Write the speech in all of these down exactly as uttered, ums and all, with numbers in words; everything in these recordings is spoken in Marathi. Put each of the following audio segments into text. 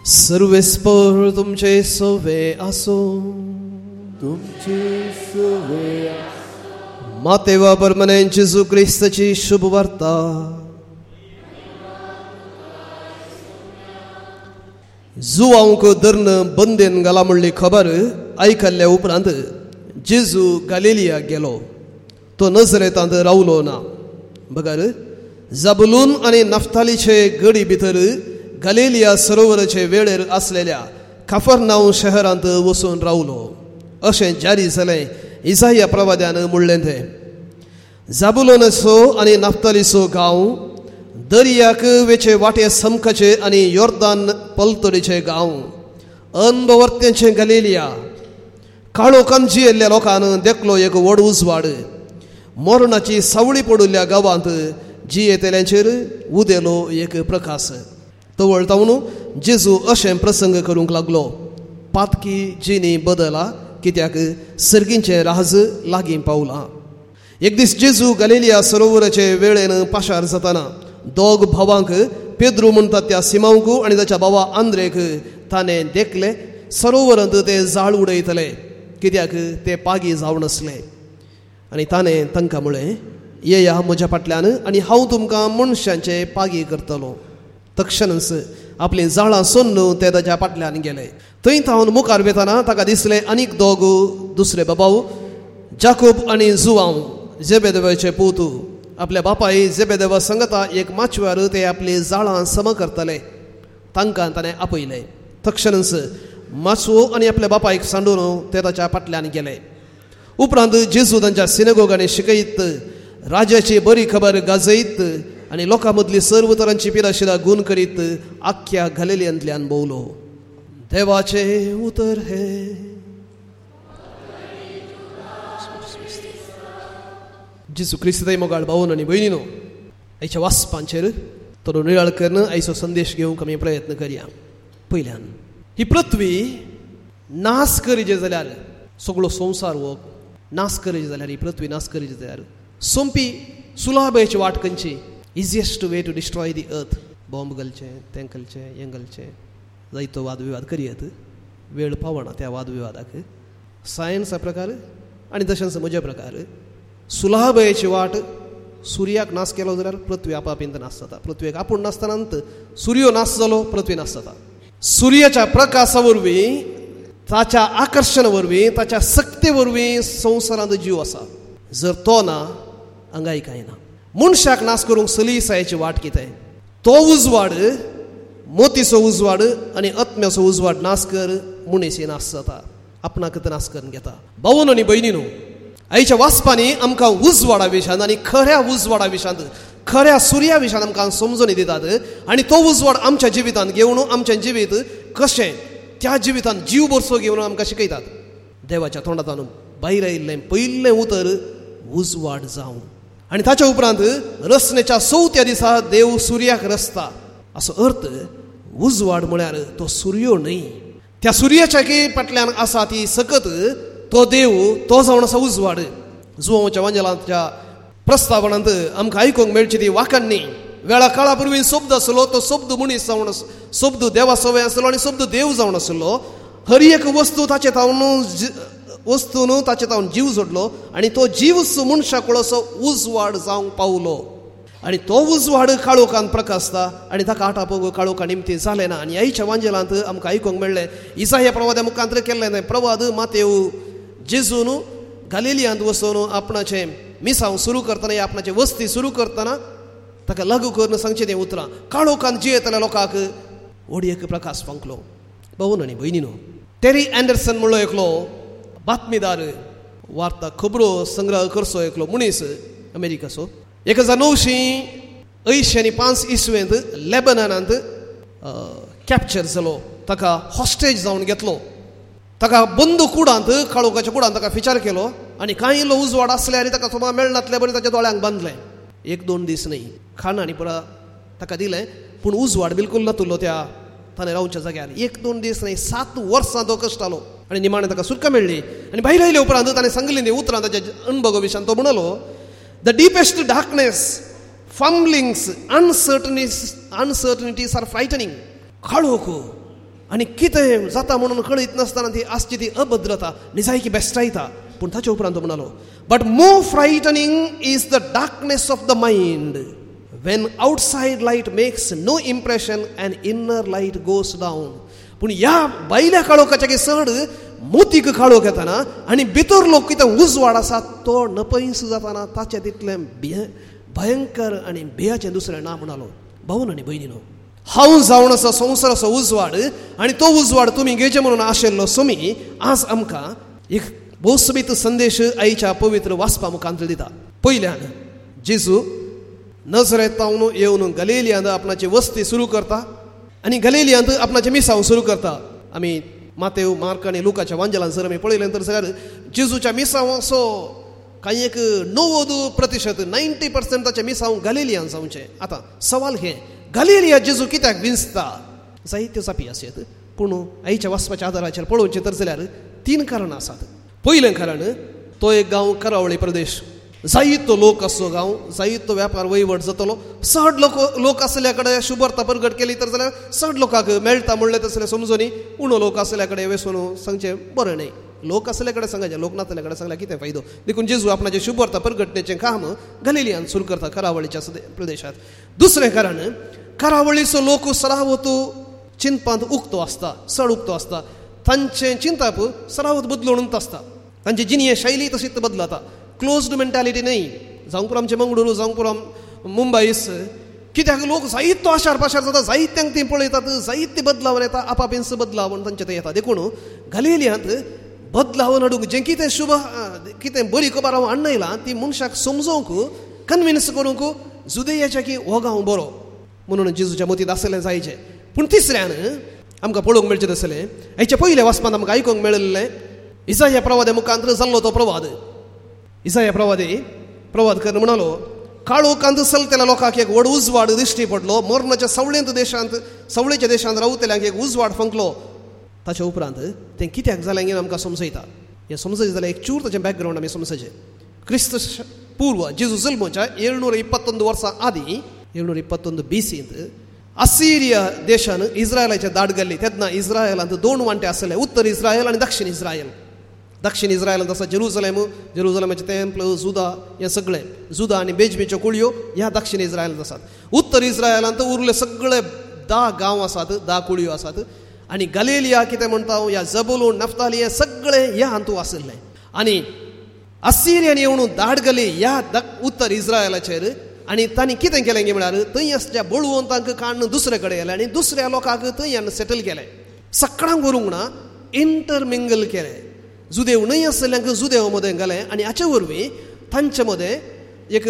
सर्वेस्पर तुमचे सोवे असो, तुमचे सोवे मातेवा परमने जेजू क्रिस्ताची शुभ वार्ता. जुवांक धरण बंदेन घाला म्हणली खबर आयकल्ल्या उपरांत जेजू गलिलिया गेलो. तो नजरेतांत रावलो ना. बगर जबुलून आनी नफ्तालीचे गडी भितर गलिलिया सरोवराचे वेळेर असलेल्या कफरनाऊम शहरांत वचून रावलो. अशें जारी जालें इसाया प्रवाद्यान म्हणलें तें. जाबुलोनाचो आनी नफ्तालीचो गांव, दर्याक वेचे वाटे समकाचे आनी योर्दान पलतडीचे गांव, अनभवर्त्यांचे गलिलिया, काळोखान जियेल्ल्या लोकांन देखलो एक व्हड उजवाड, मरणाची सावळी पडुल्ल्या गांवांत जियेतेल्यांचेर उदेलो एक प्रकाश. तवळ तावन जेजू अशें प्रसंग करूंक लागलो. पातकी जिणी बदला, कित्याक सर्गींचें राज लागीं पावलां. एक दीस जेजू गलिलिया सरोवराचे वेळेन पाशार जाताना दोग भावांक, पेद्रू म्हणटात त्या सिमांकू आनी ताच्या भावा आंद्रेक ताणें देखले सरोवरांत ते जाळ उडयतले, कित्याक ते पागी जावन आसले. आनी ताणें तांकां म्हळें, येया म्हज्या फाटल्यान आनी हांव तुमकां मनशांचे पागी करतलो. तक्षणच आपलीं जाळां सोन्न ते ताच्या फाटल्यान गेले. थंय थावन मुखार वेताना ताका दिसले आनीक दोग दुसरे बाबाव, जाकोब आनी जुवांव, जेबेदेवाचे पोतू. आपल्या बापाय जेबेदेवा सांगता एक माचव्यार ते आपली जाळां सम करतले. तांकां ताणें आपयले. तक्षणच माचवो आनी आपल्या बापायक सांडून ते ताच्या फाटल्यान गेले. उपरांत जेजू तांच्या सिनेगोगांनी शिकयत, राजाची बरी खबर गाजयत आनी लोकां मदली सर्व तरांची पिराशिरा गूण करीत आख्ख्या गलिलियांतल्यान भोंवलो. देवाचे उतर हे. जेजू क्रिस्ताय मोगाळ भावन आनी भयणीनो, आयच्या वाचपांचेर थोडो निराळ करून आयचो संदेश घेवंक आमी प्रयत्न करया. पयल्यान ही पृथ्वी नाश करीचे जाल्यार सगळो संवसार हो नाश करीचे जाल्यार ही पृथ्वी नाश करीचे जाल्यार सोंपी सुलभची वाट खंयची? Easiest way to destroy the earth. Bomb घालचे, तें घालचे, हें घालचे, जायतो वाद विवाद करयत. वेळ पावना त्या वाद विवादाक. सायन्सा प्रकार आनी तशेंच म्हज्या प्रकार सुलभची वाट. सुर्याक नाश केलो जाल्यार पृथ्वी आपापीन नाश जाता. पृथ्वेक आपूण नासतनांत सुर्यो नाश जालो, पृथ्वी नाश जाता. सुर्याच्या प्रकाशा वरवीं, ताच्या आकर्शना वरवीं, ताच्या सक्ती वरवीं संवसारांत जीव आसा. जर तो ना, हांगाय कांय ना. मनशाक नाश करूंक सलीसायेची वाट कितें? तो उजवाड, मोतीचो उजवाड आनी आत्म्याचो उजवाड नाश कर, मनीस नाश जाता, आपणाक नाश करून घेता. भावन आनी भयणीनो, आयच्या वाचपांनी आमकां उजवाडा विशयान आनी खऱ्या उजवाडा विशयांत, खऱ्या सुर्या विशयान आमकां समजून दितात. आनी तो उजवाड आमच्या जिवितांत घेवन आमचें जिवीत कशें त्या जिवितांत जीव बरसो घेवन आमकां शिकयतात. देवाच्या तोंडांतल्यान भायर आयिल्लें पयलें उतर उजवाड जावं. आनी ताच्या उपरांत रचनेच्या चवथ्या दिसा देव सुर्याक रचता. असो अर्थ उजवाड म्हळ्यार तो सुर्यो न्हय. त्या सुर्याच्या फाटल्यान आसा ती सकत तो देव, तो जावन आसा उजवाड. जुवांच्या वांजलांच्या प्रस्तावनांत आमकां आयकूंक मेळची ती वाकान्नी. वेळा काळा पुर्वी शब्द आसलो, तो शब्द मनीस जावन शब्द देवा सवय आसलो आनी शब्द देव जावन आसलो. हर एक वस्तू ताचे तावन वस्तून ताचे तावन जीव जोडलो आनी तो जीवच मनशाक असो उजवाड जावंक पावलो. आनी तो उजवाड काळोखान प्रकाशता आनी ताका आटापग काळोखा निमती जालें ना. आनी आयच्या वांजलांत आमकां आयकूंक मेळ्ळें, इसाया प्रवाद्या मुखांतर केल्लें प्रवाद मातेव जेजून गलिलियांत वचून आपणाचें मिसांव सुरू करतना, आपणाचें वस्ती सुरू करतना ताका लागू करून सांगचें तें उतरां. काळोखान जियेतल्या लोकांक व्हड प्रकाश पावलो. भावन आनी भयणीनो, टेरी अँडरसन म्हणलो एकलो बातमीदार, वार्ता खबरो संग्रह करचो एकलो मनीस अमेरिकाचो, एक हजार णवशी अंयशी आनी पांच इसवेंत लेबननांत कॅप्चर जालो. ताका हॉस्टेज जावन घेतलो. ताका बंद कुडांत, काळोखाच्या कुडांत ताका विचार केलो आनी कांय इल्लो उजवाड आसले आनी ताका सोमा मेळनातले बरें ताच्या दोळ्यांक बांदलें. एक दोन दीस न्हय, खाण आनी पुरा ताका दिलें, पूण उजवाड बिलकुल नातुरलो त्या ताणें रावच्या जाग्यार. एक दोन दीस न्हय, सात वर्सां तो कश्टालो आनी निमाणें ताका सुटका मेळ्ळी. आनी भायर आयले उपरांत ताणें सांगलें ती उतरां ताच्या अणभवा विशयान. तो म्हणलो, the deepest darkness, fumblings, uncertainties uncertainties are frightening. काळोख आनी कितें जाता म्हणून कळीत नासतना ती आसची ती अभद्रता निजायकी बेश्टायता. पूण ताचे उपरांत तो म्हणलो, but more frightening is the darkness of the mind when outside light makes no impression and inner light goes down. पूण ह्या भायल्या काळोखाचे चड मोतीक काळोख येताना आनी भितर लोक कितें उजवाड आसा तो नपयस जाताना ताचें तितलें भयंकर आनी भियाचें दुसरें ना म्हणलो. भावन आनी भयणीनो, हांव जावन असो संवसार असो उजवाड आनी तो उजवाड तुमी घेवचे म्हणून आशिल्लो सुमी आज आमकां एक भौसबीत संदेश आईच्या पवित्र वाचपा मुखांतर दिता. पयल्यान जेजू नजरेतावन येवन गलिलियांत आपणाची वस्ती सुरू करता आनी गलिलियांत आपणाचें मिसांव सुरू करता. आमी मातेव, मार्क आनी लुकाच्या वांजलांत जर आमी पळयलें तर जाल्यार जेजूच्या मिसांव असो कांय एक णव्वद प्रतिशत नायन्टी पर्संट ताचे मिसांव गलिलियांत जावचें. आतां सवाल हे, गलिलिया जेजू कित्याक विंचता? जायत्यो जापी आसात, पूण आईच्या वाचपाच्या आदाराचेर पळोवचें तर जाल्यार तीन कारणां आसात. पयलें कारण, तो एक गांव करावळी प्रदेश, जायतो लोक आसचो गांव, जायतो वेपार वैवट जातलो. चड लोक लोक आसल्या कडेन शुभर्ता प्रगट केली तर जाल्यार चड लोकांक मेळटा म्हणलें तसलें समजूनी. उणो लोक आसल्या कडेन वेसून सांगचें बरें न्हय. लोक आसले कडेन सांगचें, लोक नासले कडेन सांगल्यार कितें फायदो. देखून जेजू आपणाचें शुभर्ता प्रगटणेचें काम गलिलियांत सुरू करता, करावळीच्या प्रदेशांत. दुसरें कारण, करावळीचो लोक सरावत चिंतपांत उक्तो आसता, चड उक्तो आसता. तांचें चिंतप सरावत बदलून आसता, तांची जिणे शैली तशीच बदलता. क्लोज्ड मेंटॅलिटी न्हय. जावंक पुरो आमचें मंगळूरू, जावंक पुरो मुंबईस, कित्याक लोक जायतो आशार पाशार जाता, जायत्यांक तीं पळयतात, जायते बदलावन येता, आपापिन्स बदलावन तांचें तें येता. देखून गलिलियांत बदलावन हाडूंक जें कितें शुभ कितें बरी खबर हांव हाडून येयलां ती मनशाक समजोवंक, कन्विन्स करूंक जुदेयाच्या की हो गांव बरो म्हणून जेजूच्या मतींत आसलें जायचें. पूण तिसऱ्यान आमकां पळोवंक मेळचें आसलें, हेच्या पयल्या वाचपांत आमकां आयकूंक मेळिल्लें इसाया प्रवादे मुखांतर जाल्लो तो प्रवाद. इसाया प्रवादी प्रवाद कर म्हणलो, काळोखांत चलतल्या लोकांक एक व्हड उजवाड दिश्टी पडलो, मरणाच्या सवळेंत देशांत सवळेच्या देशांत रावतल्यांक एक उजवाड फंकलो. ताच्या उपरांत तें कित्याक जालें हें आमकां समजयता. हें समजयता जाल्यार एक चूर ताचें बॅकग्रावंड आमी समजचें. क्रिस्त पूर्व जेजू जल्माच्या ಏಳುನೂರ ಇಪ್ಪತ್ತೊಂದು वर्सां आदीं ಏಳುನೂರ ಇಪ್ಪತ್ತೊಂದು बीसींत असिरिया देशान इस्रायलाचेर दाड घाल्ली. तेन्ना इस्रायलांत दोन वांटे आसले, उत्तर इस्रायल आनी दक्षिण इस्रायल. दक्षिण इस्रायलांत आसा जेरुसलेम, जेरुसलेमाचें टेंपल, जुदा, हें सगळें जुदा आनी बेजमेच्यो कुळयो ह्या दक्षिण इस्रायलांत आसात. उत्तर इस्रायलांत उरले सगळे धा गांव आसात, धा कुळयो आसात. आनी गलिलिया कितें म्हणटा हांव, ह्या जबूलून, नफ्ताली, हें सगळें ह्या हातूंत आसलें. आनी असिरियान येवन दाड घाली ह्या उत्तर इस्रायलाचेर. आनी तांणी कितें केलें गे म्हळ्यार थंय आसच्या बळवंतांक काडून दुसरे कडेन गेले आनी दुसऱ्या लोकांक थंय सेटल केलें. सकाळांक व्हरूंक ना, इंटरमिंगल केलें. जुदेव न्हय आसल्यांक जुदेव मदें घालें आनी हाचे वरवीं तांचे मदें एक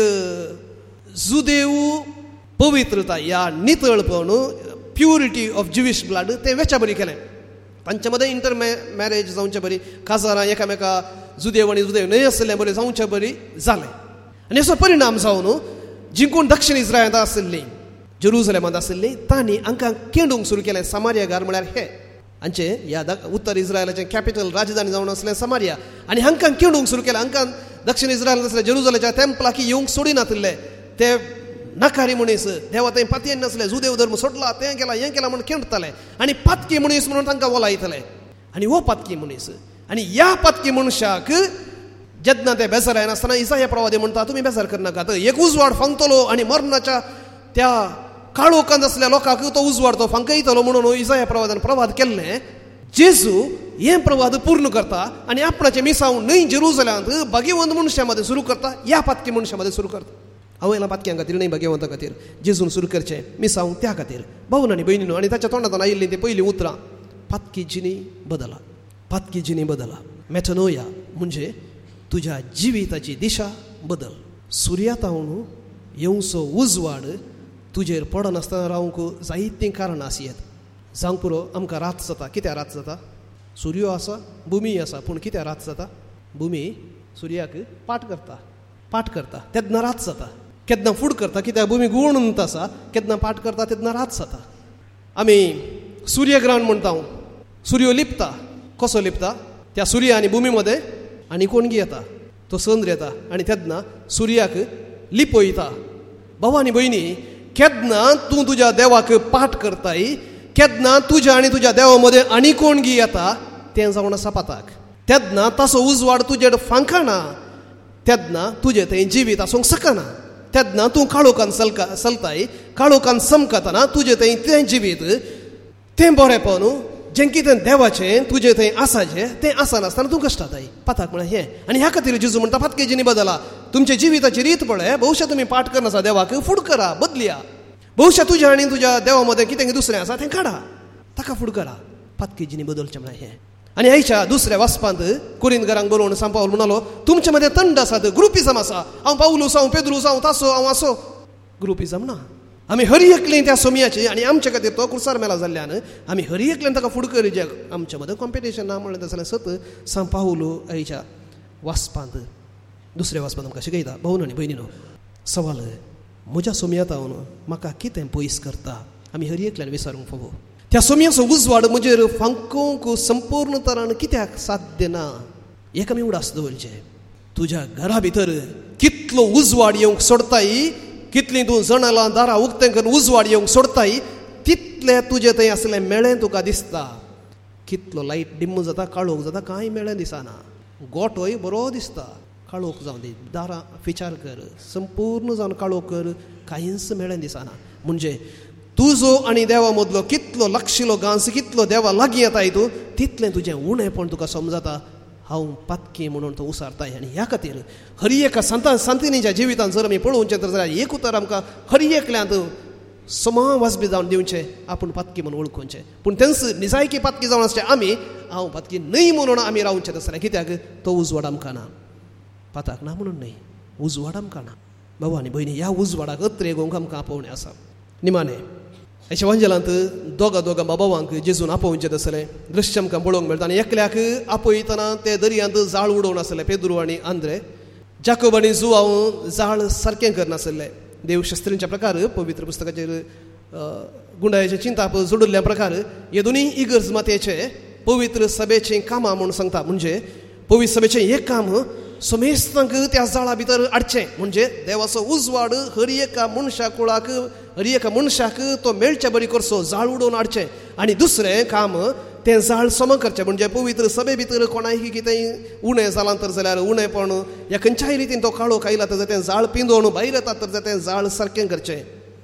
जुदेव पवित्रता ह्या नितळपण, प्युरिटी ऑफ ज्युईश ब्लड तें वेच्या बरी केलें. तांचे मदें इंटर मॅरेज जावचें बरी, काजारां एकामेका जुदेव आनी जुदेव न्हय आसलें बरें जावचें बरी जालें. आनी असो परिणाम जावन जिंकून दक्षिण इस्रायलांत आसली, जेरुसलेमांत आसली, तांणी हांकां केंडूंक सुरू केलें. समारिया घार म्हळ्यार हे हांचे ह्या उत्तर इस्रायलाचें कॅपिटल, राजधानी जावन आसलें समारिया. आनी हांकां केंडूंक सुरू केलें. हांकां दक्षिण इस्रायलांत आसलें जेरुसलेमाच्या टेंपलाक येवंक सोडिनासले. ते नाकारी मनीस, देवा थंय पातयेन नासले, जुदेव धर्म सोडला, तें केलां, हें केलां म्हणून केंडटाले. आनी पातकी मनीस म्हणून तांकां वलायतले. आनी हो पातकी मनीस, आनी ह्या पातकी मनशाक जेन्ना ते बेजार आसतना इसाया प्रवादी म्हणटा, तुमी बेजार करनाका, एक उजवाड फांगतलो आनी मरणाच्या त्या काळोखांत आसल्या लोकांक तो उजवाड तो फांकयतलो म्हणून इसाया प्रवादान प्रवाद केल्लें. जेजू हें प्रवाद पूर्ण करता आनी आपणाचें मिसांव न्हय जेरुसलेमांत भाग्यवंत मनशा मदें सुरू करता, ह्या पातकी मनशा मदें सुरू करता. हांव येयलां पातक्यां खातीर न्हय, भाग्यवंता खातीर जेजून सुरू करचें मिसांव त्या खातीर. भावन आनी भयणीनो, आनी ताच्या तोंडांतल्यान आयिल्लीं ती पयलीं उतरां, पातकी जिणी बदला, पातकी जिणी बदला. मेटनोया म्हणजे तुज्या जिविताची दिशा बदल. सुर्यातावन येवचो उजवाड तुजेर पडनासतना रावंक जायतीं कारणां आसयेत. जावंक पुरो आमकां रात जाता. कित्याक रात जाता? सुर्यो आसा, भुमी आसा, पूण कित्याक रात जाता? भुमी सुर्याक पाट करता, पाट करता तेन्ना रात जाता. केन्ना फूड करता, कित्याक भुमी गुवणूंत आसा, केन्ना पाट करता तेन्ना रात जाता. आमी सूर्यग्रहण म्हणटा, सुर्यो लिपता. कसो लिपता? त्या सुर्या आनी भुमी मदें आनी कोणगी येता, तो चंद्र येता आनी तेन्ना सुर्याक लिपयता. भाव आनी भयणी, केन्ना तूं तुज्या देवाक पाट करताय केन्ना तुज्या आनी तुज्या देवा मदें आनी कोण गी येता तें जावन आसा पाताक. तेन्ना ताचो उजवाड तुजेर फांकना. तेन्ना तुजें तें जिवीत आसूंक शकना. तेन्ना तूं काळोखान चलका चलताय काळोखान समकतना तुजें तें तें जिवीत तें बरेंपण जें कितें देवाचें तुजें थंय आसाचें तें आसनासतना तूं कश्टाताय. पाताक म्हळ्यार हें. आनी ह्या खातीर जेजू म्हणटा पातकेजीनी बदला. तुमचे जिविताची रीत पळय. भविश्या तुमी पाठ करनासा देवाक फूड करा बदलिया. भविश्या तुज्या आनी तुज्या देवा मदें कितें दुसरें आसा तें काडा ताका फूड करा. पातकेजीनी बदलचें म्हळ्यार हें. आनी आयच्या दुसऱ्या वाचपांत कुरिंदकारांक बरोवन सांग पावल म्हणलो तुमचे मदें थंड आसात ग्रुपिजम आसा. हांव पावलूस हांव पेद्रूस हांव तासो हांव आसो. ग्रुपिजम ना. आमी हरी एकलीं त्या सोमयाची आनी आमचे खातीर तो कुर्सार मेला जाल्ल्यान आमी हरी एकल्यान ताका फूड करी आमच्या मदें कॉम्पिटिशन ना म्हणलें जाल्यार सत सांग पावलू आयच्या वाचपांत दुसऱ्या वाचपांत आमकां शिकयता. भाऊन आनी भयणीनो सवाल म्हज्या सोमयात हांव म्हाका कितें पयस करता आमी हरी एकल्यान विचारूंक फावो. त्या सोमयाचो उजवाड म्हजेर फांकूंक संपूर्ण तरान कित्याक साध्य ना एक आमी उडास दवरचें. तुज्या घरा भितर कितलो उजवाड येवंक सोडताय कितलीं तूं जणालां दारां उक्तें करून उजवाड येवंक सोडताय तितलें तुजें थंय आसलें मेळ्ळें तुका दिसता. कितलो लायट डिम्म जाता काळोख जाता कांय मेळ्ळें दिसना. गोठोय बरो दिसता काळोख जावन दी. दारां विचार कर संपूर्ण जावन काळोख कर कांयच मेळ्ळें दिसना. म्हणजे तुजो आनी देवा मदलो कितलो लागशिलो गांस कितलो देवा लागीं येताय तूं तितलें तुजें उणेंपण तुका समजता. हांव पातकी म्हणून तो उसारताय. आनी ह्या खातीर हरी एका संतान संतिनीच्या जिवितांत जर आमी पळोवचें तर जाल्यार एक उतर आमकां हरी एकल्यांत समान वाजबी जावन दिवचें आपूण पातकी म्हणून वळखुचें. पूण तेंच निजायकी पातकी जावन आसचें आमी हांव पातकी न्हय म्हणून आमी रावचें तसलें कित्याक तो उजवाड आमकां ना. पाताक ना म्हणून न्हय उजवाड आमकां ना. भाऊ आनी भयणी ह्या उजवाडाक अत्रे गोंक आमकां आपोवणें आसा. निमाणें हेच्या वांजेलांत दोगा दोगा बाबांक जेजून आपोवचें आसलें दृश्य आमकां पळोवंक मेळटा. आनी एकल्याक आपयतना ते दर्यांत जाळ उडोवन आसलें पेद्रू आनी आंद्रे. जाकोब आनी जुआव जाळ सारकें करनासलें. देवशास्त्रींच्या प्रकार पवित्र पुस्तकाचेर गुंडाळ्याचे चिंताप जोडिल्ल्या प्रकार हे दोनूय इगर्ज मातयेचे पवित्र सभेचें कामां म्हूण सांगता. म्हणजे पवित्र सभेचें एक काम समेस्तांक त्या जाळा भितर हाडचें. म्हणजे देवाचो उजवाड हरी एका मनशा कुळाक हरी एका मनशाक तो मेळचे बरी करचो जाळ उडोवन हाडचें. आनी दुसरें काम तें जाळ सम करचें. म्हणजे पवित्र सभे भितर कोणाय कितेंय उणें जालां तर जाल्यार उणेंपण ह्या खंयच्याय रितीन तो काळोख आयला तर तें जाळ पिंजोवन भायर येता तर तें जाळ सारकें करचें.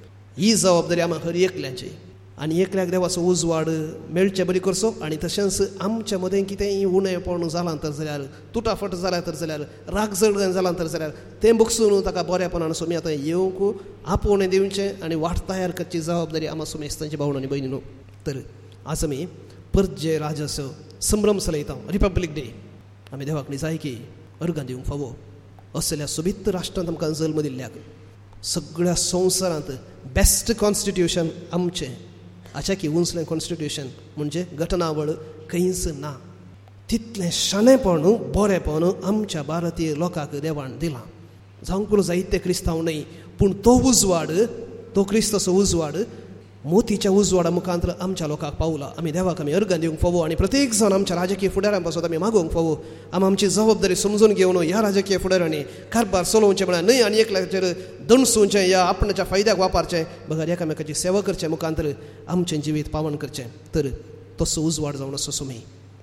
ही जबाबदारी आमी हरी एकल्याची. आनी एकल्याक देवाचो उजवाड मेळचे बरी करचो. आनी तशेंच आमच्या मदें कितेंय उणेंपण जालां तर जाल्यार तुटाफट जाल्यार तर जाल्यार राग जड जालां तर जाल्यार तें बगसून ताका बरेपणान सोमी आतां येवंक आपोवणें दिवचें आनी वाट तयार करची जबाबदारी आमी सोमेस्तांची भावण आनी भयणीनो. तर आज आमी परत जे राजस संभ्रम चलयता रिपब्लीक डे आमी देवाक निजायकी अर्गां दिवंक फावो. असल्या सोबीत राष्ट्रांत आमकां जल्म दिल्ल्याक सगळ्या संवसारांत बेस्ट कॉन्स्टिट्यूशन आमचें आच्या की उंचलें कॉन्स्टिट्यूशन म्हणजे घटनावळ खंयच ना. तितलें शाणेपण बरेपण आमच्या भारतीय लोकांक देवान दिलां. जावंक पुरो जायते क्रिस्तांव न्हय पूण तो उजवाड तो क्रिस्ताचो उजवाड मोतीच्या उजवाडा मुखांतर आमच्या लोकांक पावला. आमी देवाक आमी अर्गां दिवंक फावो आनी प्रत्येक जाण आमच्या राजकीय फुडाऱ्यां पासून आमी मागोवंक फावो. आमी आमची जबाबदारी समजून घेवन ह्या राजकीय फुडाऱ्यांनी कारभार चलोवचें म्हळ्यार न्हय आनी एकल्याचेर दणसूंचें या आपणाच्या फायद्याक वापरचें बगर एकामेकाची सेवा करचे मुखांतर आमचें जिवीत पावन करचें. तर तसो उजवाड जावन असो सुमी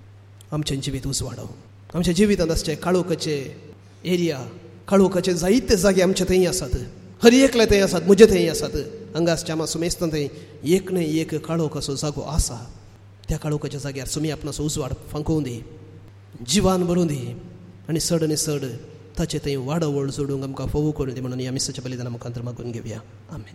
आमचें जिवीत उजवाडो. आमच्या जिवितांत आसचे काळोखाचे एरिया काळोखाचे जायते जागे आमचे थंय आसात. हरी एकले थंय आसात म्हजे थंय आसात. हांगा आसचे आमा सुमेस्तां थंय एक न्हय एक काळोख असो जागो आसा. त्या काळोखाच्या जाग्यार सुमी आपणाचो उजवाड फांकोवन दी जिवान भरून दी आनी चड आनी चड ताचे थंय वाडवळ जोडूंक आमकां फोव करून दी म्हणून ह्या मिसाच्या बलिदाना मुखांतर मागून घेवया. आमेन.